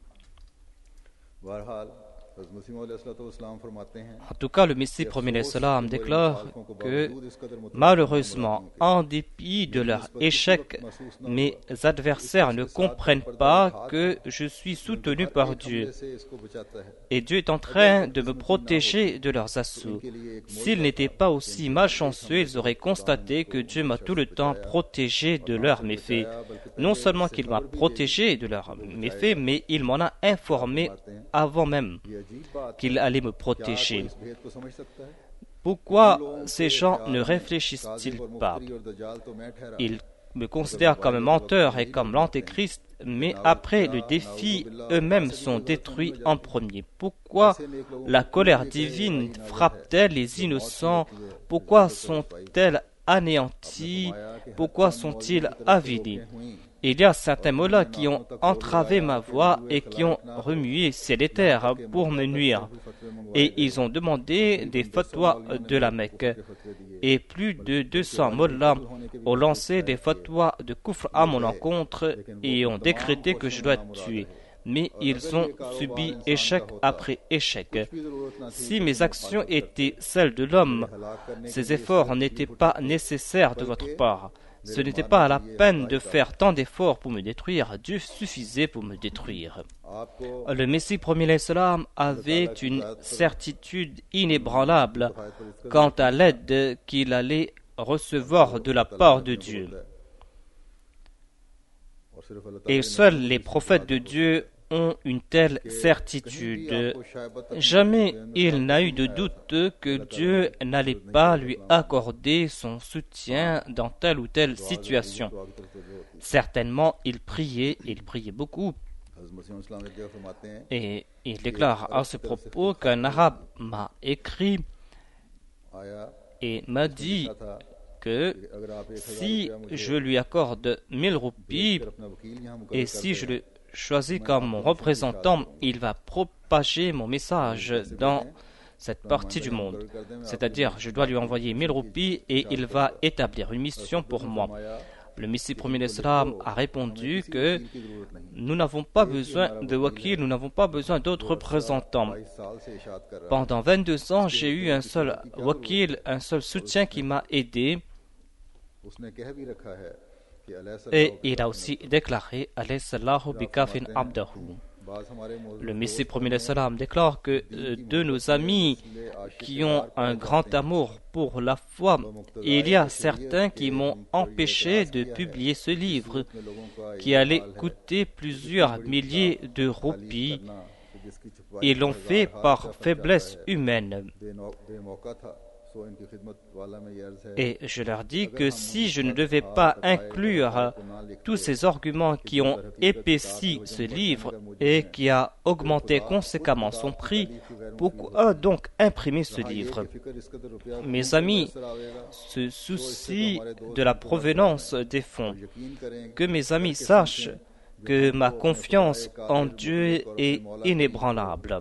En tout cas, le Messie premier l'Islam déclare que malheureusement, en dépit de leur échec, mes adversaires ne comprennent pas que je suis soutenu par Dieu. Et Dieu est en train de me protéger de leurs assauts. S'ils n'étaient pas aussi malchanceux, ils auraient constaté que Dieu m'a tout le temps protégé de leurs méfaits. Non seulement qu'il m'a protégé de leurs méfaits, mais il m'en a informé avant même. qu'il allait me protéger. Pourquoi ces gens ne réfléchissent-ils pas? Ils me considèrent comme un menteur et comme l'antéchrist, mais après le défi, eux-mêmes sont détruits en premier. Pourquoi la colère divine frappe-t-elle les innocents? Pourquoi sont-elles anéantis? Pourquoi sont-ils avilis? Il y a certains mollahs qui ont entravé ma voie et qui ont remué ciel et terre pour me nuire. Et ils ont demandé des fatwas de la Mecque. Et plus de deux cents mollahs ont lancé des fatwas de kufr à mon encontre et ont décrété que je dois être tué. Mais ils ont subi échec après échec. Si mes actions étaient celles de l'homme, ces efforts n'étaient pas nécessaires de votre part. Ce n'était pas la peine de faire tant d'efforts pour me détruire. Dieu suffisait pour me détruire. Le Messie premier l'Islam avait une certitude inébranlable quant à l'aide qu'il allait recevoir de la part de Dieu. Et seuls les prophètes de Dieu ont une telle certitude. Jamais il n'a eu de doute que Dieu n'allait pas lui accorder son soutien dans telle ou telle situation. Certainement, il priait, il priait beaucoup. Et il déclare à ce propos qu'un arabe m'a écrit et m'a dit que si je lui accorde mille roupies et si je le choisi comme mon représentant, il va propager mon message dans cette partie du monde. C'est-à-dire, je dois lui envoyer mille roupies et il va établir une mission pour moi. Le Messie premier l'Islam a répondu que nous n'avons pas besoin de wakil, nous n'avons pas besoin d'autres représentants. Pendant vingt-deux ans, j'ai eu un seul wakil, un seul soutien qui m'a aidé. Et il a aussi déclaré le Messie premier l'Islam déclare que de nos amis qui ont un grand amour pour la foi, il y a certains qui m'ont empêché de publier ce livre qui allait coûter plusieurs milliers de roupies. Ils l'ont fait par faiblesse humaine. Et je leur dis que si je ne devais pas inclure tous ces arguments qui ont épaissi ce livre et qui a augmenté conséquemment son prix, pourquoi donc imprimer ce livre? Mes amis se soucient de la provenance des fonds. Que mes amis sachent que ma confiance en Dieu est inébranlable.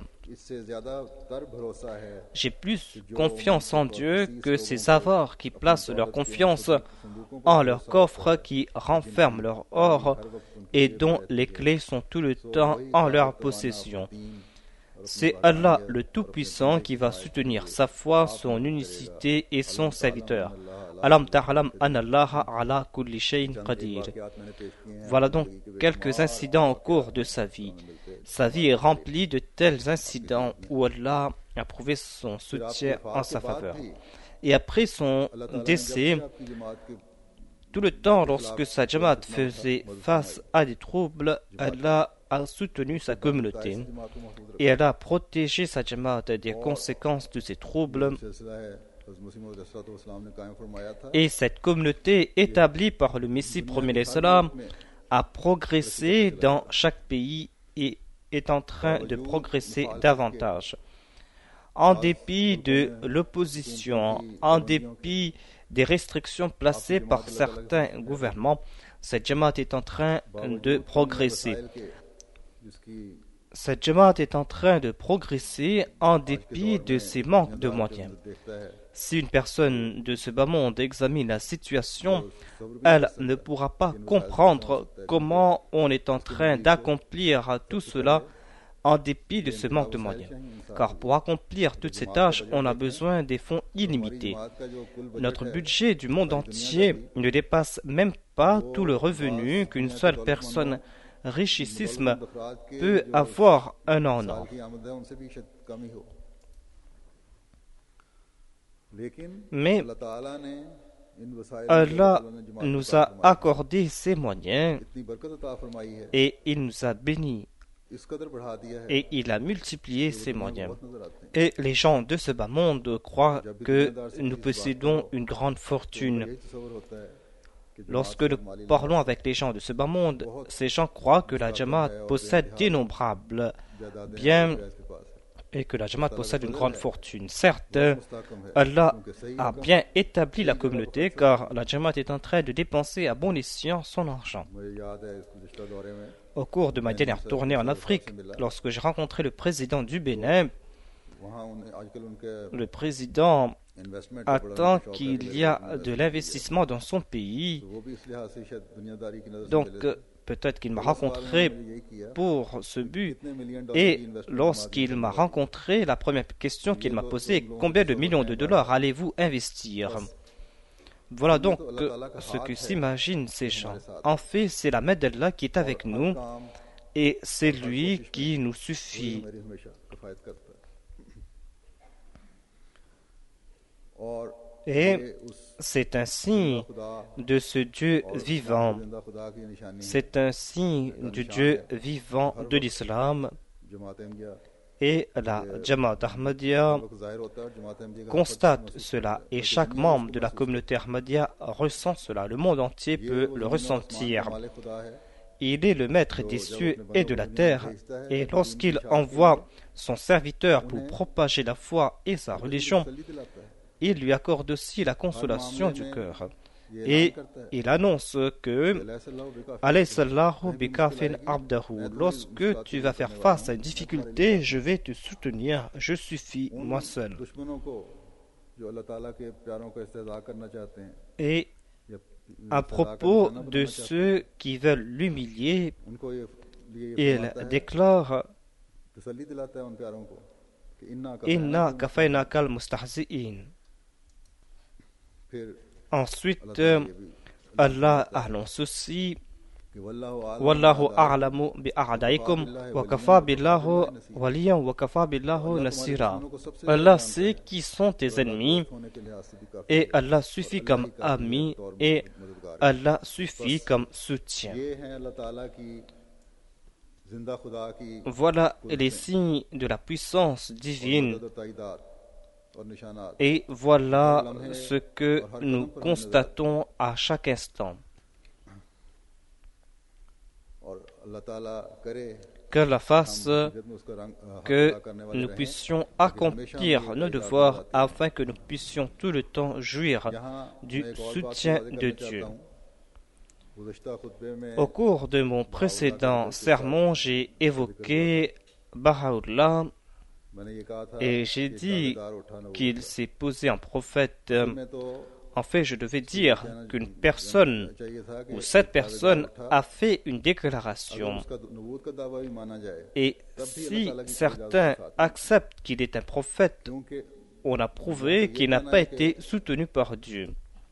J'ai plus confiance en Dieu que ces avares qui placent leur confiance en leur coffre qui renferment leur or et dont les clés sont tout le temps en leur possession. C'est Allah le Tout-Puissant qui va soutenir sa foi, son unicité et son serviteur. Alam ta'lam anna Allaha ala kulli shay'in qadir. Voilà donc quelques incidents au cours de sa vie. Sa vie est remplie de tels incidents où Allah a prouvé son soutien en sa faveur. Et après son décès, tout le temps lorsque sa Jamaat faisait face à des troubles, Allah a soutenu sa communauté et elle a protégé sa Jamaat des conséquences de ces troubles. Et cette communauté établie par le Messie premier l'Islam a progressé dans chaque pays et est en train de progresser davantage. En dépit de l'opposition, en dépit des restrictions placées par certains gouvernements, cette Jamaat est en train de progresser. Cette Jamaat est en train de progresser en dépit de ses manques de moyens. Si une personne de ce bas monde examine la situation, elle ne pourra pas comprendre comment on est en train d'accomplir tout cela en dépit de ce manque de moyens. Car pour accomplir toutes ces tâches, on a besoin des fonds illimités. Notre budget du monde entier ne dépasse même pas tout le revenu qu'une seule personne richissime peut avoir un an en an. Mais Allah nous a accordé ces moyens et il nous a bénis et il a multiplié ses moyens. Et les gens de ce bas monde croient que nous possédons une grande fortune. Lorsque nous parlons avec les gens de ce bas monde, ces gens croient que la Jamaat possède d'innombrables biens et que la Jamaat possède une grande fortune. Certes, Allah a bien établi la communauté car la Jamaat est en train de dépenser à bon escient son argent. Au cours de ma dernière tournée en Afrique, lorsque j'ai rencontré le président du Bénin, le président attend qu'il y a de l'investissement dans son pays. Donc, peut-être qu'il m'a rencontré pour ce but. Et lorsqu'il m'a rencontré, la première question qu'il m'a posée est combien de millions de dollars allez-vous investir? Voilà donc ce que s'imaginent ces gens. En fait, c'est la main d'Allah qui est avec nous et c'est lui qui nous suffit. Et c'est un signe de ce Dieu vivant. C'est un signe du Dieu vivant de l'islam. Et la Jamaat Ahmadiyya constate cela et chaque membre de la communauté Ahmadiyya ressent cela. Le monde entier peut le ressentir. Il est le maître des cieux et de la terre et lorsqu'il envoie son serviteur pour propager la foi et sa religion, il lui accorde aussi la consolation du cœur. Et il annonce que lorsque tu vas faire face à une difficulté, je vais te soutenir, je suffis moi seul. Et à propos de ceux qui veulent l'humilier, il déclare Inna kafayna kal mustahzi'in. Ensuite, Allah annonce aussi Wallahu a'lamu bi a'daikum wa kafa billahu waliyan wa kafa billahu nasira. Allah sait qui sont tes ennemis et Allah suffit comme ami et Allah suffit comme soutien. Voilà les signes de la puissance divine. Et voilà ce que nous constatons à chaque instant. Qu'Allah fasse que nous puissions accomplir nos devoirs afin que nous puissions tout le temps jouir du soutien de Dieu. Au cours de mon précédent sermon, j'ai évoqué Baha'u'llah et j'ai dit qu'il s'est posé en prophète. En fait, je devais dire qu'une personne ou cette personne a fait une déclaration. Et si certains acceptent qu'il est un prophète, on a prouvé qu'il n'a pas été soutenu par Dieu.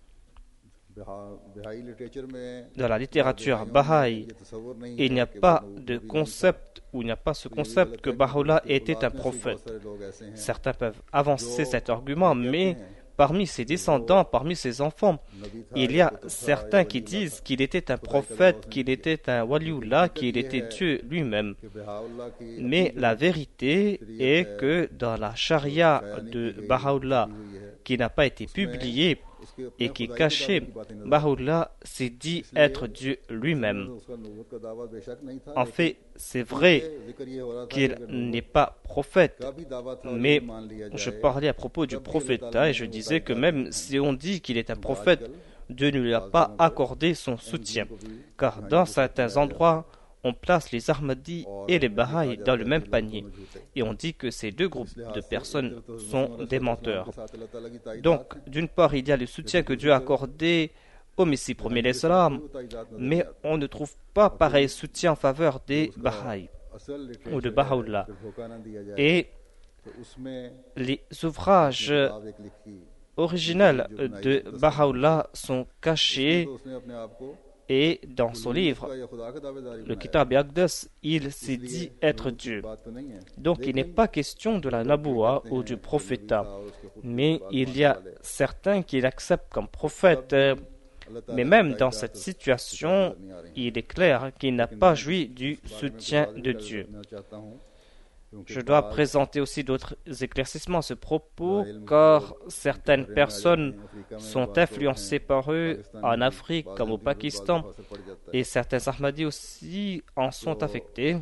Dans la littérature Baha'i, il n'y a pas de concept, ou il n'y a pas ce concept que Baha'u'llah était un prophète. Certains peuvent avancer cet argument, mais parmi ses descendants, parmi ses enfants, il y a certains qui disent qu'il était un prophète, qu'il était un waliullah, qu'il était Dieu lui-même. Mais la vérité est que dans la charia de Baha'u'llah, qui n'a pas été publiée et qui est cachée, Baha'u'llah s'est dit être Dieu lui-même. En fait, c'est vrai qu'il n'est pas prophète, mais je parlais à propos du prophète et je disais que même si on dit qu'il est un prophète, Dieu ne lui a pas accordé son soutien, car dans certains endroits, on place les Ahmadis et les Baha'i dans le même panier. Et on dit que ces deux groupes de personnes sont des menteurs. Donc, d'une part, il y a le soutien que Dieu a accordé au Messie premier l'Islam, mais on ne trouve pas pareil soutien en faveur des Baha'i ou de Baha'u'llah. Et les ouvrages originels de Baha'u'llah sont cachés. Et dans son livre, le Kitab Aqdas, il s'est dit être Dieu. Donc il n'est pas question de la Naboua ou du prophétat, mais il y a certains qui l'acceptent comme prophète Mais même dans cette situation, il est clair qu'il n'a pas joui du soutien de Dieu. Je dois présenter aussi d'autres éclaircissements à ce propos, car certaines personnes sont influencées par eux en Afrique comme au Pakistan, et certains Ahmadis aussi en sont affectés.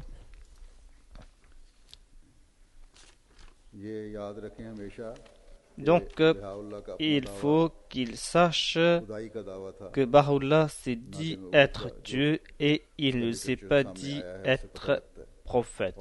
Donc, euh, il faut qu'ils sachent que Baha'u'llah s'est dit être Dieu et il ne s'est pas dit être prophète.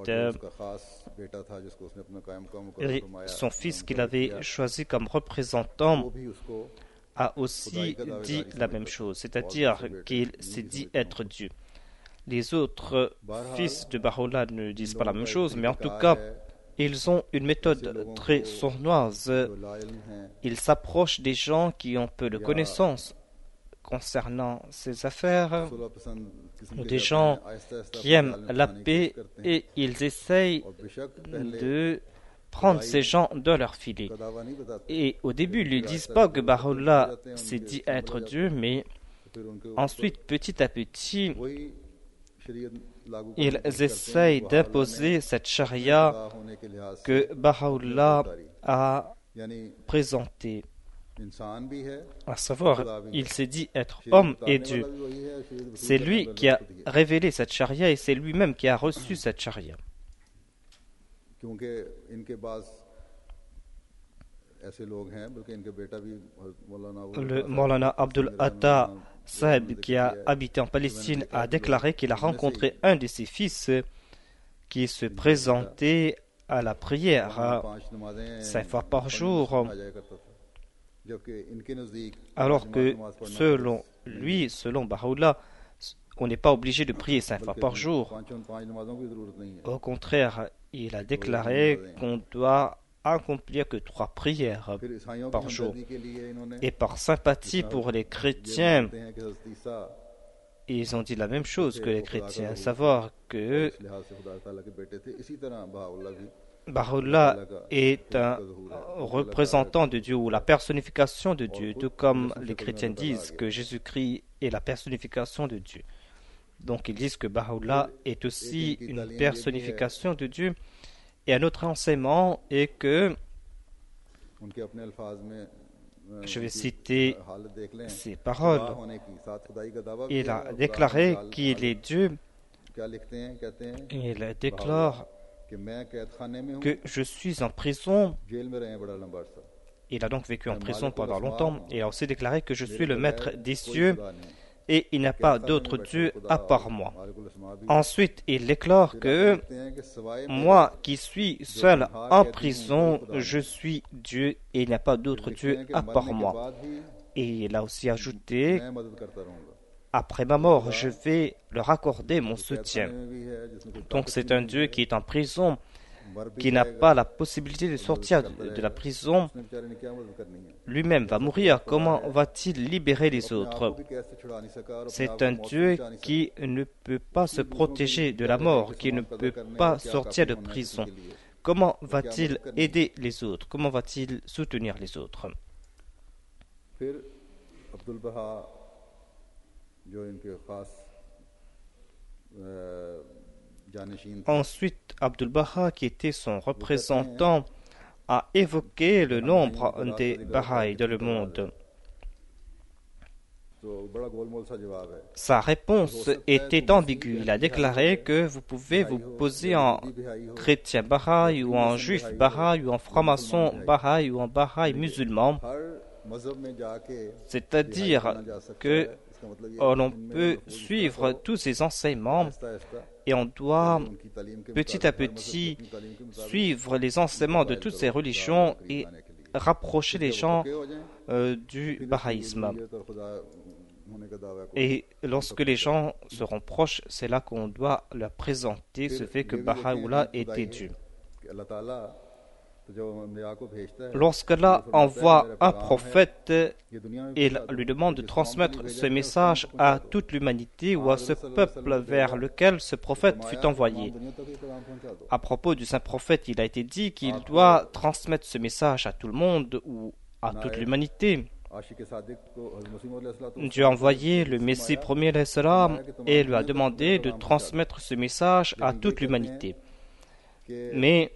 Et son fils qu'il avait choisi comme représentant a aussi dit la même chose, c'est-à-dire qu'il s'est dit être Dieu. Les autres fils de Baha'u'llah ne disent pas la même chose, mais en tout cas, ils ont une méthode très sournoise. Ils s'approchent des gens qui ont peu de connaissances concernant ces affaires, ou des gens qui aiment la paix, et ils essayent de prendre ces gens dans leur filet. Et au début, ils ne disent pas que Baha'u'llah s'est dit être Dieu, mais ensuite, petit à petit, ils essayent d'imposer cette charia que Baha'u'llah a présentée. À savoir, il s'est dit être homme et Dieu. C'est lui qui a révélé cette charia et c'est lui-même qui a reçu cette charia. Le Maulana Abdul Atta Sahib, qui a habité en Palestine, a déclaré qu'il a rencontré un de ses fils qui se présentait à la prière cinq fois par jour, alors que selon lui, selon Baha'u'llah, on n'est pas obligé de prier cinq fois par jour. Au contraire, il a déclaré qu'on doit accomplir que trois prières par jour. Et par sympathie pour les chrétiens, ils ont dit la même chose que les chrétiens, à savoir que Baha'u'llah est un représentant de Dieu ou la personnification de Dieu, tout comme les chrétiens disent que Jésus-Christ est la personnification de Dieu. Donc ils disent que Baha'u'llah est aussi une personnification de Dieu. Et un autre enseignement est que, je vais citer ces paroles, il a déclaré qu'il est Dieu, il déclare que je suis en prison. Il a donc vécu en prison pendant longtemps et a aussi déclaré que je suis le maître des cieux et il n'y a pas d'autre Dieu à part moi. Ensuite, il déclare que moi qui suis seul en prison, je suis Dieu et il n'y a pas d'autre Dieu à part moi. Et il a aussi ajouté, après ma mort, je vais leur accorder mon soutien. Donc c'est un Dieu qui est en prison, qui n'a pas la possibilité de sortir de la prison. Lui-même va mourir. Comment va-t-il libérer les autres? C'est un Dieu qui ne peut pas se protéger de la mort, qui ne peut pas sortir de prison. Comment va-t-il aider les autres? Comment va-t-il soutenir les autres? Ensuite, Abdul Baha, qui était son représentant, a évoqué le nombre des Baha'i dans le monde. Sa réponse était ambiguë. Il a déclaré que vous pouvez vous poser en chrétien Baha'i ou en juif Baha'i ou en franc-maçon Baha'i ou en Baha'i musulman. C'est-à-dire que l'on peut suivre tous ces enseignements et on doit petit à petit suivre les enseignements de toutes ces religions et rapprocher les gens euh, du bahaïsme. Et lorsque les gens seront proches, c'est là qu'on doit leur présenter ce fait que Baha'u'llah était Dieu. Lorsqu'Allah envoie un prophète, il lui demande de transmettre ce message à toute l'humanité ou à ce peuple vers lequel ce prophète fut envoyé. À propos du saint prophète, il a été dit qu'il doit transmettre ce message à tout le monde ou à toute l'humanité. Dieu a envoyé le Messie premier alayhi salam et lui a demandé de transmettre ce message à toute l'humanité. Mais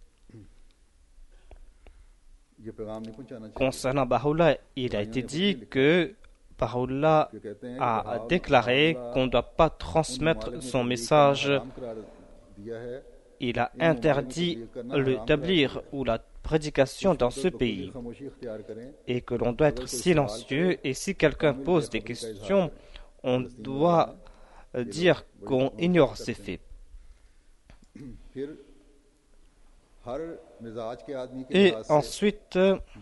concernant Baha'u'llah, il a été dit que Baha'u'llah a déclaré qu'on ne doit pas transmettre son message. Il a interdit l'établir ou la prédication dans ce pays et que l'on doit être silencieux, et si quelqu'un pose des questions, on doit dire qu'on ignore ces faits. Et ensuite,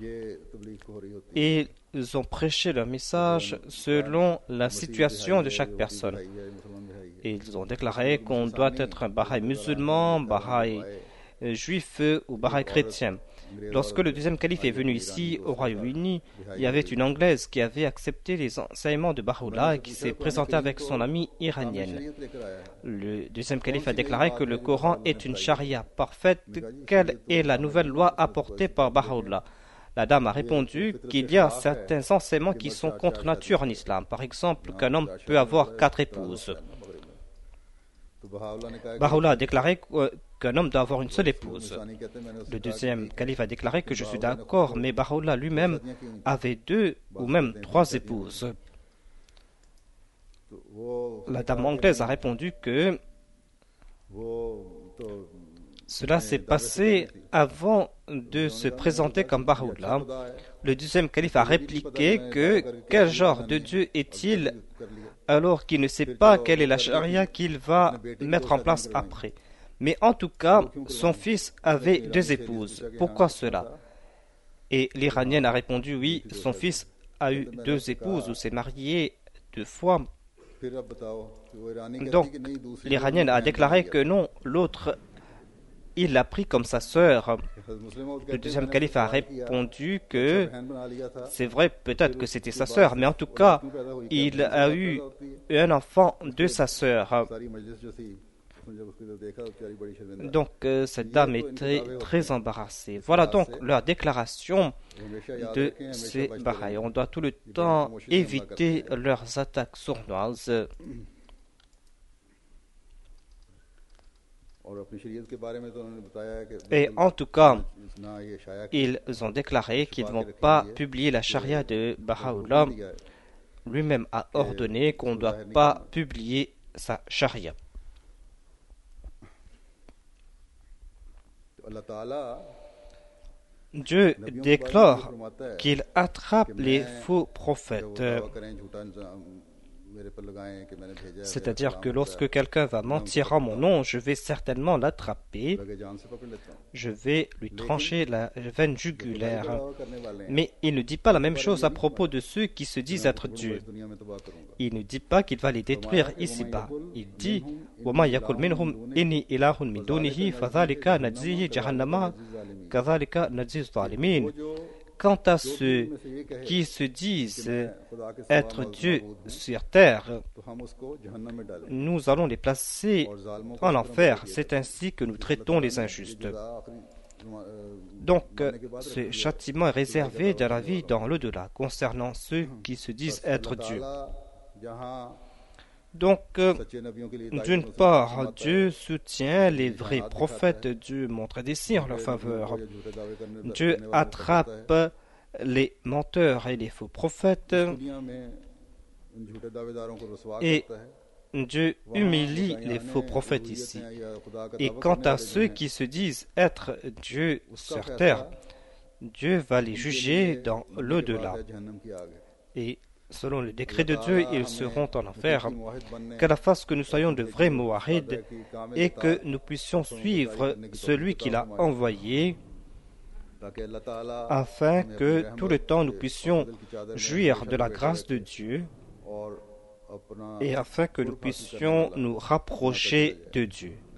ils ont prêché leur message selon la situation de chaque personne. Et ils ont déclaré qu'on doit être un Baha'i musulman, Baha'i juif ou Baha'i chrétien. Lorsque le deuxième calife est venu ici au Royaume-Uni, il y avait une Anglaise qui avait accepté les enseignements de Baha'u'llah et qui s'est présentée avec son amie iranienne. Le deuxième calife a déclaré que le Coran est une charia parfaite. Quelle est la nouvelle loi apportée par Baha'u'llah? La dame a répondu qu'il y a certains enseignements qui sont contre nature en islam. Par exemple, qu'un homme peut avoir quatre épouses. Baha'u'llah a déclaré qu'un homme doit avoir une seule épouse. Le deuxième calife a déclaré que je suis d'accord, mais Baha'u'llah lui-même avait deux ou même trois épouses. La dame anglaise a répondu que cela s'est passé avant de se présenter comme Baha'u'llah. Le deuxième calife a répliqué que quel genre de Dieu est-il alors qu'il ne sait pas quelle est la charia qu'il va mettre en place après. Mais en tout cas, son fils avait deux épouses. Pourquoi cela? Et l'Iranienne a répondu oui, son fils a eu deux épouses ou s'est marié deux fois. Donc, l'Iranienne a déclaré que non, l'autre, il l'a pris comme sa sœur. Le deuxième calife a répondu que c'est vrai, peut-être que c'était sa sœur, mais en tout cas, il a eu un enfant de sa sœur. Donc, euh, cette dame était très embarrassée. Voilà donc leur déclaration de ces Baha'i. On doit tout le temps éviter leurs attaques sournoises. Et en tout cas, ils ont déclaré qu'ils ne vont pas publier la charia de Baha'u'llah. Lui-même a ordonné qu'on ne doit pas publier sa charia. Dieu déclare qu'il attrape les faux prophètes. C'est-à-dire que lorsque quelqu'un va mentir en mon nom, je vais certainement l'attraper, je vais lui trancher la veine jugulaire. Mais il ne dit pas la même chose à propos de ceux qui se disent être Dieu. Il ne dit pas qu'il va les détruire ici-bas. Il dit وَمَا يَقُلْ مِنْهُمْ إِنِّي إِلَهٌ مِنْ دُونِهِ فَذَلِكَ نَجْزِيهِ جَهَنَّمَ كَذَلِكَ نَجْزِي الظَّالِمِينَ. Quant à ceux qui se disent être Dieu sur terre, nous allons les placer en enfer. C'est ainsi que nous traitons les injustes. Donc, ce châtiment est réservé de la vie dans l'au-delà, concernant ceux qui se disent être Dieu. Donc, d'une part, Dieu soutient les vrais prophètes, Dieu montre des signes en leur faveur. Dieu attrape les menteurs et les faux prophètes et Dieu humilie les faux prophètes ici. Et quant à ceux qui se disent être Dieu sur terre, Dieu va les juger dans l'au-delà. Et selon le décret de Dieu, ils seront en enfer. Qu'Allah fasse que nous soyons de vrais muwahhid et que nous puissions suivre celui qu'il a envoyé, afin que tout le temps nous puissions jouir de la grâce de Dieu et afin que nous puissions nous rapprocher de Dieu.